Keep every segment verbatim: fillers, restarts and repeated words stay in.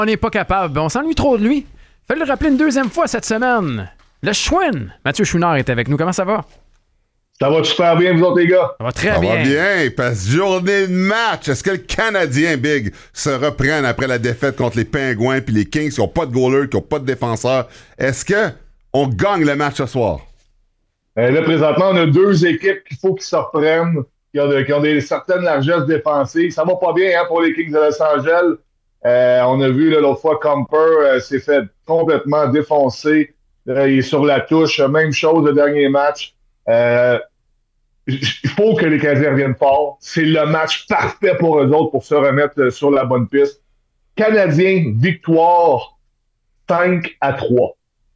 On n'est pas capable. On s'ennuie trop de lui. Fallait le rappeler une deuxième fois cette semaine. Le Chouin. Mathieu Chouinard est avec nous. Comment ça va? Ça va super bien, vous autres, les gars? Ça va très Ça bien. va bien, parce que journée de match. Est-ce que le Canadien, Big, se reprenne après la défaite contre les Pingouins puis les Kings qui n'ont pas de goaler, qui n'ont pas de défenseur? Est-ce qu'on gagne le match ce soir? Euh, là, présentement, on a deux équipes qu'il faut qu'ils se reprennent, qui ont, de, qui ont des certaines largesses défensives. Ça va pas bien hein, pour les Kings de Los Angeles. Euh, on a vu là, l'autre fois, Comper euh, s'est fait complètement défoncer. Euh, il est sur la touche. Même chose le dernier match. Euh, Il faut que les Canadiens reviennent fort. C'est le match parfait pour eux autres pour se remettre sur la bonne piste. Canadiens, victoire cinq à trois.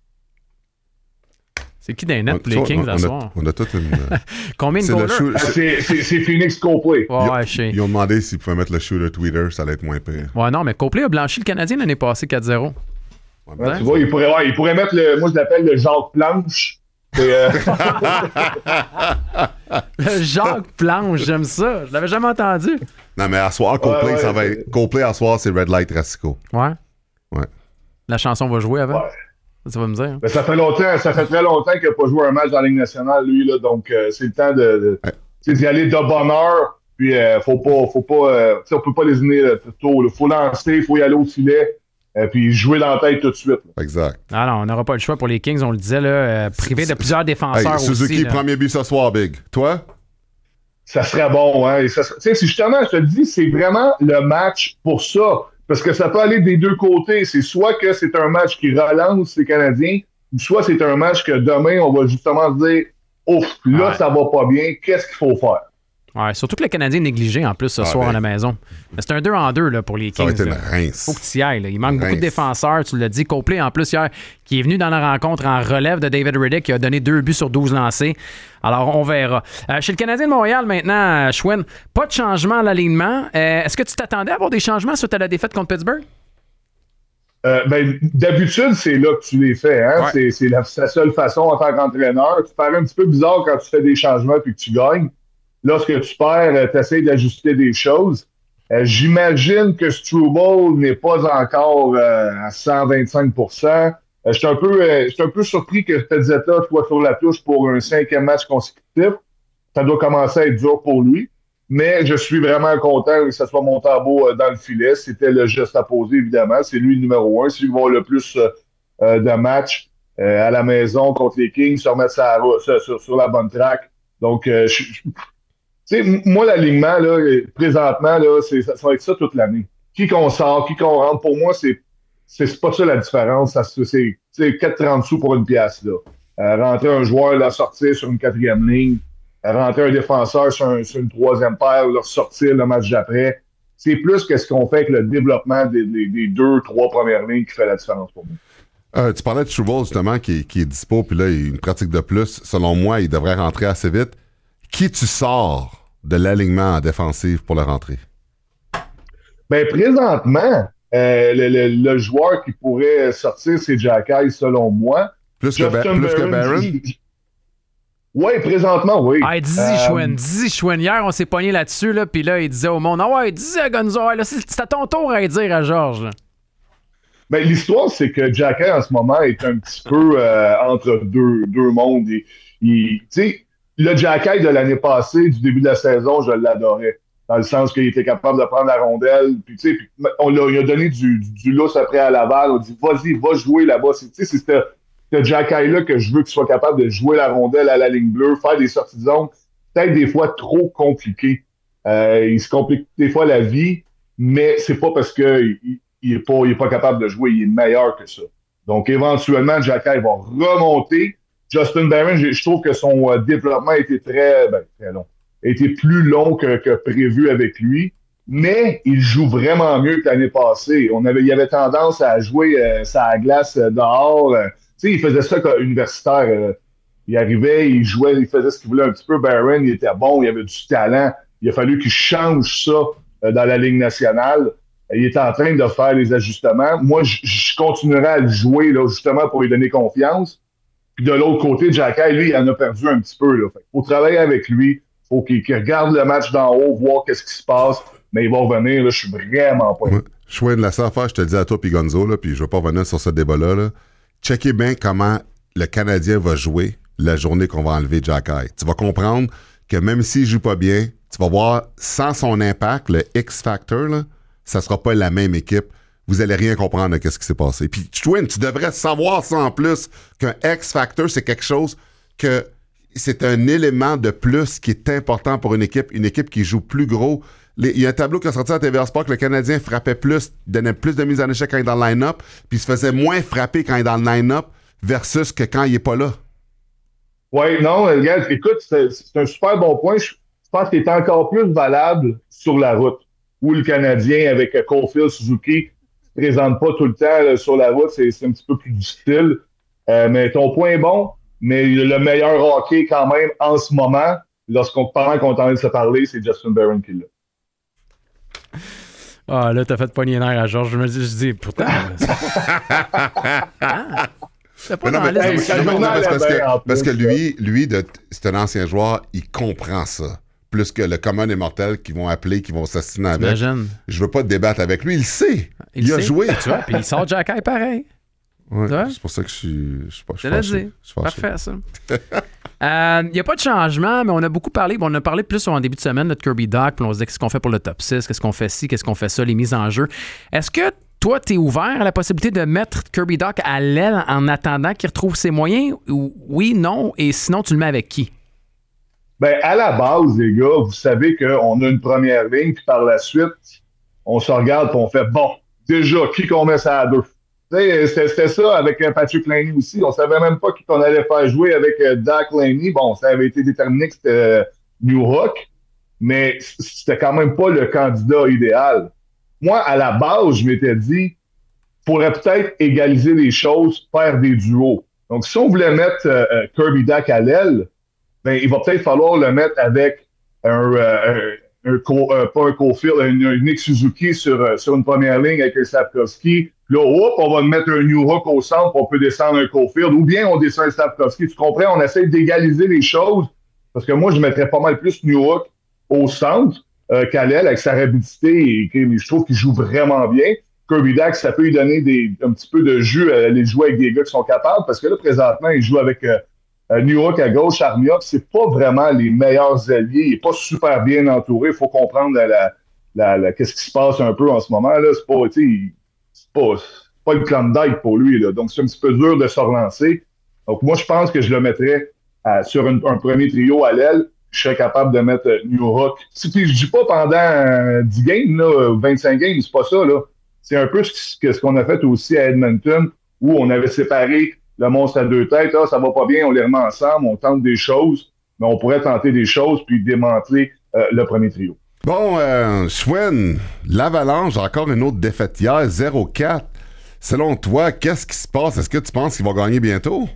C'est qui d'un net pour les on, Kings on, à on soir? On a toute une... Combien de c'est goalers? shoot, ah, c'est, c'est, c'est Phoenix Copley. Ouais, ouais, je sais. Ils ont demandé s'ils pouvaient mettre le shooter Twitter, ça allait être moins pire. Ouais, non, mais Copley a blanchi le Canadien l'année passée quatre zéro. Ouais, Ouais, ouais. tu vois, il pourrait, ouais, il pourrait mettre le... Moi, je l'appelle le Jacques Planche. C'est, euh... Le Jacques Planche, j'aime ça. Je l'avais jamais entendu. Non, mais à soir, Coldplay, ouais, ouais, ça va c'est... être... Coldplay, à soir, c'est Red Light Rassico. Ouais? Ouais. La chanson va jouer avant? Ouais. Ça va me dire. Ben, ça fait longtemps, ça fait très longtemps qu'il n'a pas joué un match dans la Ligue nationale, lui, là, donc euh, c'est le temps de, de ouais. d'y aller de bonne heure. Puis euh, faut pas, faut pas, euh, on peut pas lésiner là, tôt. Il faut lancer, il faut y aller au filet, euh, puis jouer dans la tête tout de suite. Là. Exact. Ah non, on n'aura pas le choix pour les Kings, on le disait, là, euh, privé de plusieurs défenseurs hey, Suzuki, aussi. Là. premier but ce soir, Big. Toi? Ça serait bon, hein. Tu sais, si justement, je te le dis, c'est vraiment le match pour ça. Parce que ça peut aller des deux côtés. C'est soit que c'est un match qui relance les Canadiens, ou soit c'est un match que demain, on va justement se dire ouf, là, ouais. ça va pas bien, qu'est-ce qu'il faut faire? Ouais, surtout que le Canadien est négligé en plus ce ah, soir ben, à la maison. Mais c'est un deux en deux là, pour les Kings. Ça va être une rince. Faut que tu y ailles. Là. Il manque rince. beaucoup de défenseurs, tu l'as dit. Copley en plus hier, qui est venu dans la rencontre en relève de David Rittich, qui a donné deux buts sur douze lancés. Alors, on verra. Euh, chez le Canadien de Montréal, maintenant, Chouin, pas de changement à l'alignement. Euh, est-ce que tu t'attendais à avoir des changements suite à la défaite contre Pittsburgh? Euh, ben, d'habitude, c'est là que tu les fais. Hein? Ouais. C'est, c'est la, la seule façon en tant qu'entraîneur. Tu parais un petit peu bizarre quand tu fais des changements et que tu gagnes. Lorsque tu perds, tu essaies d'ajuster des choses. Euh, j'imagine que Struble n'est pas encore euh, à cent vingt-cinq pour cent. Euh, je suis un peu, euh, un peu surpris que Pezzetta soit sur la touche pour un cinquième match consécutif. Ça doit commencer à être dur pour lui. Mais je suis vraiment content que ce soit Montembeault euh, dans le filet. C'était le geste à poser, évidemment. C'est lui le numéro un. C'est lui qui va avoir le plus euh, euh, de matchs euh, à la maison contre les Kings, se remettre sa, sur, sur, sur la bonne track. Donc, euh, je, je tu sais, moi, l'alignement, là, présentement, là, c'est, ça, ça va être ça toute l'année. Qui qu'on sort, qui qu'on rentre, pour moi, c'est, c'est, c'est pas ça la différence. Ça, c'est, c'est quatre trente sous pour une pièce, là. Euh, rentrer un joueur, le sortir sur une quatrième ligne, euh, rentrer un défenseur sur, un, sur une troisième paire, le ressortir le match d'après. C'est plus que ce qu'on fait avec le développement des, des, des deux, trois premières lignes qui fait la différence pour moi. Euh, tu parlais de Struble, justement, qui, qui est dispo, puis là, il une pratique de plus. Selon moi, il devrait rentrer assez vite. Qui tu sors de l'alignement en défensive pour le rentrer? Bien, présentement, euh, le, le, le joueur qui pourrait sortir, c'est Jack Eyes, selon moi. Plus que, ba- plus que Barron? Oui, présentement, oui. Ah, dis-y, euh, Chouin, dis-y, Chouin. Hier, on s'est pogné là-dessus, là, puis là, il disait au monde, ah ouais, dis-y à Gonzo, là, c'est, c'est à ton tour à dire à Georges. Là. Ben, l'histoire, c'est que Jack Eyes, en ce moment, est un petit peu euh, entre deux, deux mondes. Tu sais, le Jack Eyes de l'année passée, du début de la saison, je l'adorais. Dans le sens qu'il était capable de prendre la rondelle. Puis, tu sais, on l'a, il a donné du, du, du lousse après à Laval. On dit, vas-y, va jouer là-bas. Tu sais, c'est ce, ce Jack Eyes-là que je veux qu'il soit capable de jouer la rondelle à la ligne bleue, faire des sorties de zone, peut-être des fois trop compliquées. Euh, il se complique des fois la vie, mais c'est pas parce qu'il il est pas, il est pas capable de jouer. Il est meilleur que ça. Donc, éventuellement, Jack Eyes va remonter. Justin Barron, je trouve que son euh, développement a été très, ben, très long. A été plus long que, que prévu avec lui, mais il joue vraiment mieux que l'année passée. On avait, il avait tendance à jouer euh, sa glace euh, dehors. Euh, tu sais, il faisait ça comme universitaire. Euh, il arrivait, il jouait, il faisait ce qu'il voulait un petit peu. Barron, il était bon, il avait du talent. Il a fallu qu'il change ça euh, dans la Ligue nationale. Il est en train de faire les ajustements. Moi, je continuerai à le jouer là, justement pour lui donner confiance. Puis de l'autre côté, Jack Eyes, lui, il en a perdu un petit peu. Il faut travailler avec lui. Il faut qu'il, qu'il regarde le match d'en haut, voir qu'est-ce qui se passe. Mais il va revenir. Là, je suis vraiment pas. Ouais. Chouin, la seule affaire, je te le dis à toi puis Gonzo, là, puis je veux pas revenir sur ce débat-là. Là. Checkez bien comment le Canadien va jouer la journée qu'on va enlever Xhekaj. Tu vas comprendre que même s'il joue pas bien, tu vas voir, sans son impact, le X-Factor, là, ça sera pas la même équipe. Vous allez rien comprendre de ce qui s'est passé. Puis, Chouin, tu devrais savoir ça en plus, qu'un X-Factor, c'est quelque chose que c'est un élément de plus qui est important pour une équipe, une équipe qui joue plus gros. Les, il y a un tableau qui a sorti à T V R Sport que le Canadien frappait plus, donnait plus de mises en échec quand il est dans le line-up, puis il se faisait moins frapper quand il est dans le line-up versus que quand il n'est pas là. Oui, non, regarde, écoute, c'est, c'est un super bon point. Je pense qu'il est encore plus valable sur la route, où le Canadien, avec Caulfield, Suzuki, ne se présente pas tout le temps là, sur la route. C'est, c'est un petit peu plus difficile. Euh, mais ton point est bon, mais le meilleur hockey quand même en ce moment, lorsqu'on pendant qu'on est en train de se parler, c'est Justin Barron qui l'a. Ah, là, t'as fait poigner nerf à Georges. Je me dis, je dis pourtant. C'est pas... ah, c'est pas non, dans mais, la hey, liste. non, mais, non, mais c'est parce, que, plus, parce que lui, lui de, c'est un ancien joueur, il comprend ça. Plus que le commun des mortels qui vont appeler, qui vont s'assiner avec. Imagine. Je veux pas te débattre avec lui, il sait. Il, il a sait. joué. Tu vois, puis il sort Xhekaj pareil. Ouais, c'est pour ça que je suis. Je suis pas. Je je suis Parfait, ça. Il euh, n'y a pas de changement, mais on a beaucoup parlé. Bon, on a parlé plus en début de semaine de Kirby Dach, puis on se disait qu'est-ce qu'on fait pour le top six, qu'est-ce qu'on fait ci, qu'est-ce qu'on fait ça, les mises en jeu. Est-ce que toi, tu es ouvert à la possibilité de mettre Kirby Dach à l'aile en attendant qu'il retrouve ses moyens? Ou oui, non, et sinon, tu le mets avec qui? Ben, à la base, les gars, vous savez qu'on a une première ligne, puis par la suite, on se regarde et on fait, bon, déjà, qui qu'on met ça à deux? C'était, c'était ça avec Patrick Laney aussi. On savait même pas qui qu'on allait faire jouer avec euh, Dak Laney. Bon, ça avait été déterminé que c'était euh, New Hook, mais c'était quand même pas le candidat idéal. Moi, à la base, je m'étais dit, pourrait peut-être égaliser les choses, faire des duos. Donc, si on voulait mettre euh, Kirby Dach à l'aile, ben, il va peut-être falloir le mettre avec un, euh, un, un, co, euh, pas un Caulfield, un, un Nick Suzuki sur, euh, sur une première ligne avec un Slafkovsky. Là, hop, on va mettre un New Hook au centre, on peut descendre un Caulfield, ou bien on descend un Slafkovsky. Tu comprends? On essaie d'égaliser les choses, parce que moi, je mettrais pas mal plus New Hook au centre euh, qu'à l'aile, avec sa rapidité, et, et je trouve qu'il joue vraiment bien. Kirby Dach, ça peut lui donner des, un petit peu de jus à aller jouer avec des gars qui sont capables, parce que là, présentement, il joue avec euh, New Hook à gauche, Armia, c'est pas vraiment les meilleurs alliés, il est pas super bien entouré, il faut comprendre la, la, la, la, qu'est-ce qui se passe un peu en ce moment, là, c'est pas, tu sais, c'est pas, c'est pas le Klondike pour lui, là. Donc c'est un petit peu dur de se relancer. Donc moi, je pense que je le mettrais euh, sur une, un premier trio à l'aile. Je serais capable de mettre euh, New Hook. Si, puis, je dis pas pendant euh, dix games, là, vingt-cinq games, c'est pas ça. Là. C'est un peu ce, que, ce qu'on a fait aussi à Edmonton, où on avait séparé le monstre à deux têtes. Ah, ça va pas bien, on les remet ensemble, on tente des choses, mais on pourrait tenter des choses puis démanteler euh, le premier trio. Bon, euh, Chouin, l'Avalanche, encore une autre défaite hier, zéro quatre. Selon toi, qu'est-ce qui se passe? Est-ce que tu penses qu'ils vont gagner bientôt?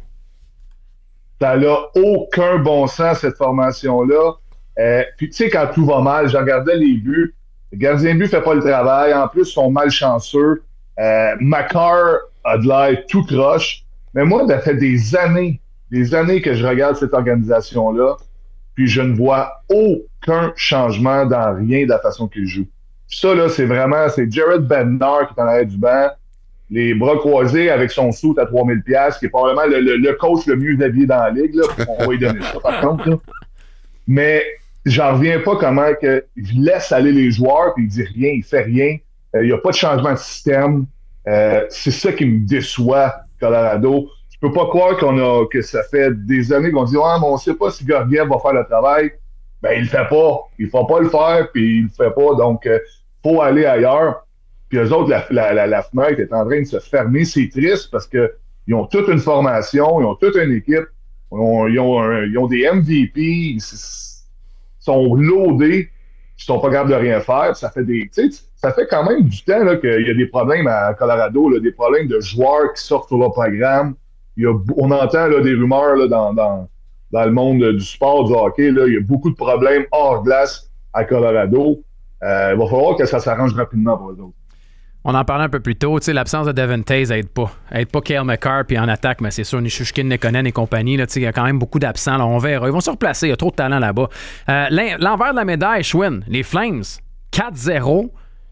Ça n'a aucun bon sens, cette formation-là. Euh, puis, tu sais, quand tout va mal, je regardais les buts. Le gardien de but ne fait pas le travail. En plus, ils sont malchanceux. Euh, Makar a de l'air tout croche. Mais moi, ça fait des années, des années que je regarde cette organisation-là. Puis je ne vois aucun changement dans rien de la façon qu'il joue. Ça, là, c'est vraiment, c'est Jared Bednar qui est en arrière du banc, les bras croisés avec son soute à trois mille dollars, qui est probablement le, le, le coach le mieux habillé dans la ligue. Là. On va lui donner ça, par contre. Là. Mais j'en reviens pas comment que, il laisse aller les joueurs, puis il dit rien, il fait rien. Euh, il n'y a pas de changement de système. Euh, c'est ça qui me déçoit, Colorado. Je peux pas croire qu'on a que ça fait des années qu'on dit ah, mais on sait pas si Georgiev va faire le travail. Ben il le fait pas. Il ne va pas le faire, puis il le fait pas. Donc, il euh, faut aller ailleurs. Puis eux autres, la, la, la, la fenêtre est en train de se fermer. C'est triste parce que ils ont toute une formation, ils ont toute une équipe, ils ont, ils ont, un, ils ont des M V P, ils sont loadés, ils sont pas capables de rien faire. Ça fait des, tu sais, ça fait quand même du temps là, qu'il y a des problèmes à Colorado, là, des problèmes de joueurs qui sortent sur leur programme. Il y a, on entend là, des rumeurs là, dans, dans, dans le monde du sport, du hockey. Là, il y a beaucoup de problèmes hors glace à Colorado. Euh, il va falloir que ça s'arrange rapidement pour eux autres. On en parlait un peu plus tôt. L'absence de Devon Toews aide pas. Aide pas Cale Makar, puis en attaque, mais c'est sûr, Nichushkin, Nekkonen et compagnie. Il y a quand même beaucoup d'absents. Là, on verra. Ils vont se replacer. Il y a trop de talent là-bas. Euh, l'envers de la médaille, Chouin, les Flames, quatre zéro.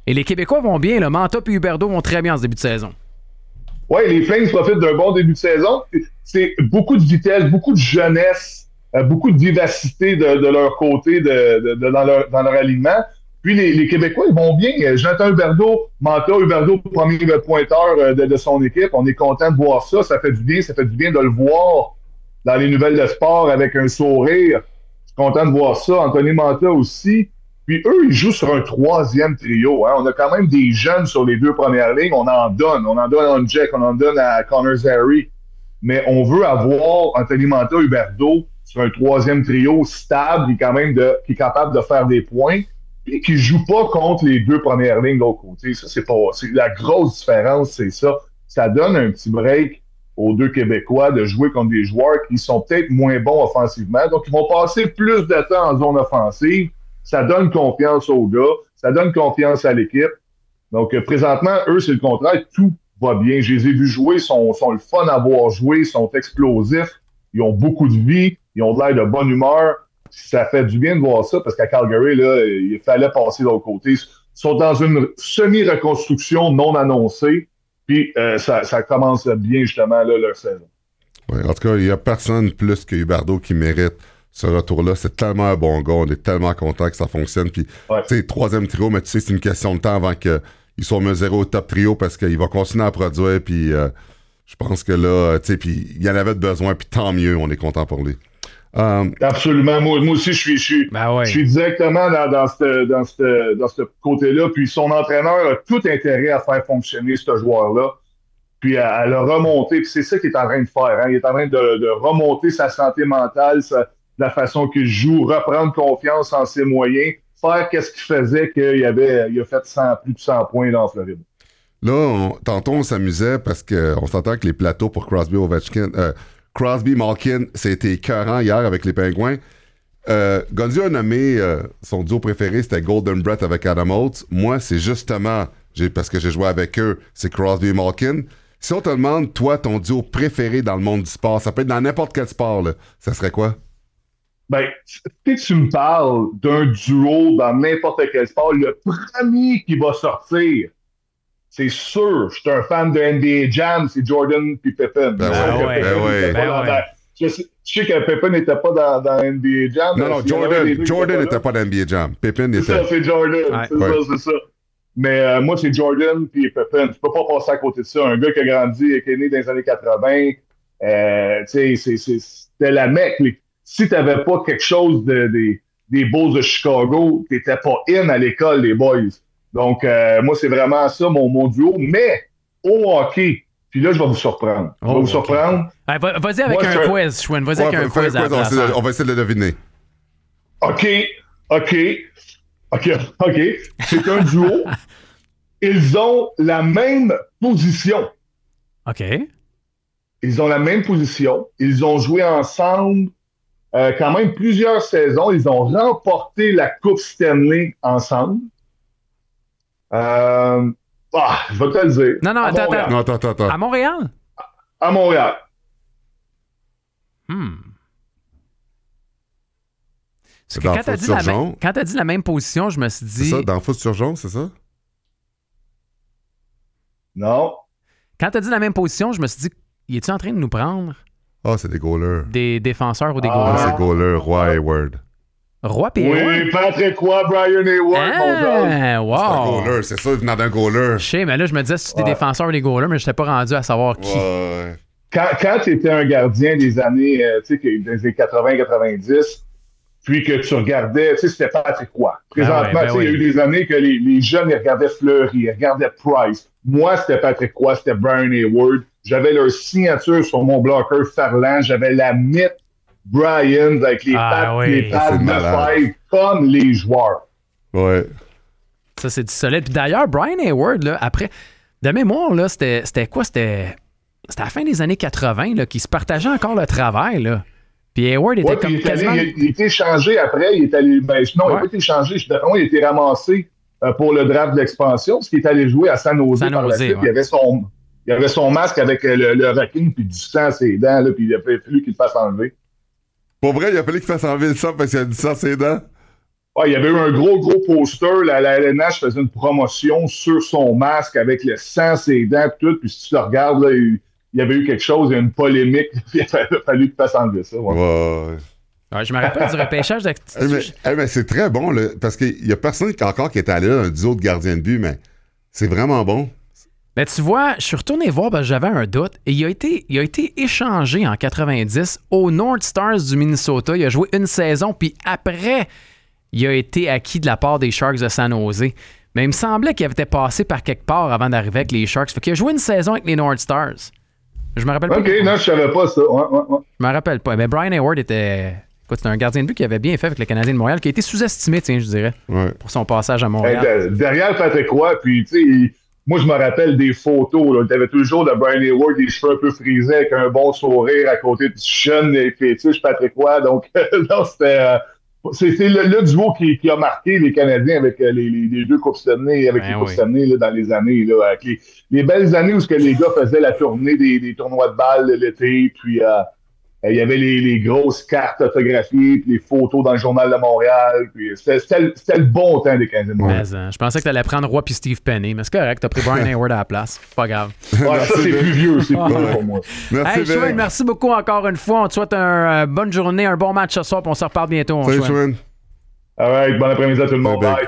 Et les Québécois vont bien, là. Manta et Huberdeau vont très bien en ce début de saison. Oui, les Flames profitent d'un bon début de saison. C'est beaucoup de vitesse, beaucoup de jeunesse, euh, beaucoup de vivacité de, de leur côté de, de, de, dans, leur, dans leur alignement. Puis les, les Québécois, ils vont bien. Jonathan Huberdeau, Manta, Huberdeau, premier pointeur de, de son équipe. On est content de voir ça. Ça fait du bien. Ça fait du bien de le voir dans les nouvelles de sport avec un sourire. Je suis content de voir ça. Anthony Manta aussi. Puis eux, ils jouent sur un troisième trio. Hein. On a quand même des jeunes sur les deux premières lignes. On en donne. On en donne à Jack, on en donne à Connor Zary. Mais on veut avoir Anthony Manta, Huberdeau sur un troisième trio stable et quand même de, qui est capable de faire des points et qui ne joue pas contre les deux premières lignes de l'autre côté. Ça, c'est pas. C'est la grosse différence, c'est ça. Ça donne un petit break aux deux Québécois de jouer contre des joueurs qui sont peut-être moins bons offensivement. Donc, ils vont passer plus de temps en zone offensive. Ça donne confiance aux gars, ça donne confiance à l'équipe. Donc, euh, présentement, eux, c'est le contraire. Tout va bien. Je les ai vus jouer, ils sont, sont le fun à voir jouer, ils sont explosifs, ils ont beaucoup de vie, ils ont de l'air de bonne humeur. Ça fait du bien de voir ça parce qu'à Calgary, là, il fallait passer de l'autre côté. Ils sont dans une semi-reconstruction non annoncée, puis euh, ça, ça commence bien, justement, là, leur saison. Ouais, en tout cas, il n'y a personne plus que Huberdeau qui mérite ce retour-là. C'est tellement un bon gars. On est tellement content que ça fonctionne. Puis, ouais. Tu sais, troisième trio, mais tu sais, c'est une question de temps avant qu'ils soient mesurés au top trio parce qu'il va continuer à produire. Puis, euh, je pense que là, tu sais, puis il y en avait besoin. Puis, tant mieux, on est content pour lui. Um, Absolument. Moi, moi aussi, je suis, je suis, ben ouais. je suis directement dans, dans ce dans cette, dans ce côté-là. Puis, son entraîneur a tout intérêt à faire fonctionner ce joueur-là. Puis, à, à le remonter. Puis, c'est ça qu'il est en train de faire. Hein. Il est en train de, de remonter sa santé mentale, sa, la façon qu'il joue, reprendre confiance en ses moyens, faire qu'est-ce qu'il faisait qu'il avait, il a fait cent, plus de cent points dans Floride. Là, on, tantôt, on s'amusait parce qu'on s'entend que les plateaux pour Crosby, Ovechkin, euh, Crosby, Malkin, c'était écœurant hier avec les Pingouins. Euh, Gonzio a nommé euh, son duo préféré, c'était Golden Brett avec Adam Oates. Moi, c'est justement, j'ai, parce que j'ai joué avec eux, c'est Crosby et Malkin. Si on te demande, toi, ton duo préféré dans le monde du sport, ça peut être dans n'importe quel sport, là, ça serait quoi? Ben, si tu me parles d'un duo dans n'importe quel sport, le premier qui va sortir, c'est sûr, je suis un fan de N B A Jam, c'est Jordan puis Pippen. Ben ouais, ouais, ben ouais. Ben ouais. Je, sais, je sais que Pippen n'était pas dans, dans N B A Jam. Non, non, Jordan, Jordan n'était pas dans N B A Jam. Pippen était. C'est ça, c'est Jordan. Ouais. C'est ouais. ça, c'est ça. Mais euh, moi, c'est Jordan puis Pippen. Tu peux pas passer à côté de ça. Un gars qui a grandi, qui est né dans les années quatre-vingts, euh, tu sais, c'est, c'est, c'était la mecque. Les, si tu n'avais pas quelque chose de, de, des Bulls de Chicago, tu n'étais pas in à l'école, les boys. Donc, euh, moi, c'est vraiment ça, mon, mon duo. Mais au hockey, puis là, je vais vous surprendre. Je vais oh, vous surprendre. Okay. Ouais, vas-y avec moi, un quiz, Chouin. Vas-y ouais, avec un quiz. quiz on, va on va essayer de le deviner. OK. OK. OK. OK. C'est un duo. Ils ont la même position. OK. Ils ont la même position. Ils ont joué ensemble Euh, quand même plusieurs saisons. Ils ont remporté la Coupe Stanley ensemble. Euh, ah, je vais te le dire. Non, non, attends, attends. non, attends, attends. À Montréal? À Montréal. Hmm. Parce que quand t'as, dit la même, quand t'as dit la même position, je me suis dit... C'est ça, dans Foot sur jaune, c'est ça? Non. Quand t'as dit la même position, je me suis dit, il est-tu en train de nous prendre? Ah, oh, c'est des goalers. Des défenseurs ou des ah, goalers? Ah, c'est goalers, Roy Hayward. Roy et Hayward? Oui, Patrick Roy, Brian Hayward, ah, mon gars. Wow. C'est un goaler, c'est ça, venant d'un goaler. Je sais, mais là, je me disais si c'était ouais. des défenseurs ou des goalers, mais je n'étais pas rendu à savoir qui. Ouais. Quand, quand tu étais un gardien des années, euh, tu sais, des années quatre-vingts quatre-vingt-dix, puis que tu regardais, tu sais, c'était Patrick Roy. Présentement, ah ouais, ben tu sais, oui. il y a eu des années que les, les jeunes, ils regardaient Fleury, ils regardaient Price. Moi, c'était Patrick Roy, c'était Brian Hayward. J'avais leur signature sur mon bloqueur Ferland. J'avais la mythe Brian avec les ah, pattes, oui. les pattes de five comme les joueurs. Ouais. Ça, c'est du solide. Puis d'ailleurs, Brian Hayward, là, après, de mémoire, là, c'était, c'était quoi? C'était, c'était à la fin des années quatre-vingts là, qu'ils se partageaient encore le travail, là. Puis Hayward était ouais, comme il quasiment... Allé, il, il était échangé après. Il est allé... Ben, non, ouais. il n'a pas été échangé. Je il a été ramassé euh, pour le draft de l'expansion parce qu'il est allé jouer à San Jose. San Jose, ouais. Il avait son... Il avait son masque avec le, le requin puis du sang à ses dents, là, puis il a fallu qu'il le fasse enlever. Pour vrai, il a fallu qu'il fasse enlever le sang parce qu'il a du sang à ses dents? Ouais, il y avait eu un gros, gros poster. La, la L N H faisait une promotion sur son masque avec le sang, ses dents, tout. Puis si tu le regardes, là, il, il y avait eu quelque chose, il y a une polémique. Il a fallu qu'il fasse enlever ça. Ouais. Ouais. Ouais, je me rappelle du repêchage de... hey, mais, hey, mais c'est très bon, là, parce qu'il n'y a personne qui, encore qui est allé là, un duo de gardien de but, mais c'est vraiment bon. Ben, tu vois, je suis retourné voir parce que j'avais un doute et il a été, il a été échangé en quatre-vingt-dix aux North Stars du Minnesota. Il a joué une saison, puis après, il a été acquis de la part des Sharks de San Jose. Mais il me semblait qu'il avait passé par quelque part avant d'arriver avec les Sharks. Fait qu'il a joué une saison avec les North Stars. Je me rappelle pas. OK, non, je savais pas ça. Ouais, ouais, ouais. Je me rappelle pas. Mais Brian Hayward était... Écoute, c'était un gardien de but qui avait bien fait avec le Canadien de Montréal, qui a été sous-estimé, tiens, je dirais, ouais. pour son passage à Montréal. Hey, derrière Patrick Roy, puis tu sais... Il... Moi, je me rappelle des photos. Tu avais toujours de Brian Hayward, des cheveux un peu frisés, avec un bon sourire à côté du jeune et fétiche Patrick Roy. Donc, non, c'était euh, c'est, c'est le, le duo qui, qui a marqué les Canadiens avec les, les, les deux Coupes Stanley, avec ben les Coupes oui. Stanley là, dans les années. Là, avec les, les belles années où ce que les gars faisaient la tournée des, des tournois de balles l'été, puis... Euh, il y avait les, les grosses cartes autographiées, puis les photos dans le Journal de Montréal. Puis c'était, c'était, c'était le bon temps des Canadiens de Montréal. Mais, euh, je pensais que tu allais prendre Roy puis Steve Penny, mais c'est correct, t'as pris Brian Hayward à la place. Pas grave. Ouais, ça, c'est plus vieux, c'est plus vieux pour moi. Merci, hey, Chouin, merci beaucoup encore une fois. On te souhaite une euh, bonne journée, un bon match ce soir, puis on se reparle bientôt. Salut, Chouin. All right, bon après-midi à tout le monde. Bye.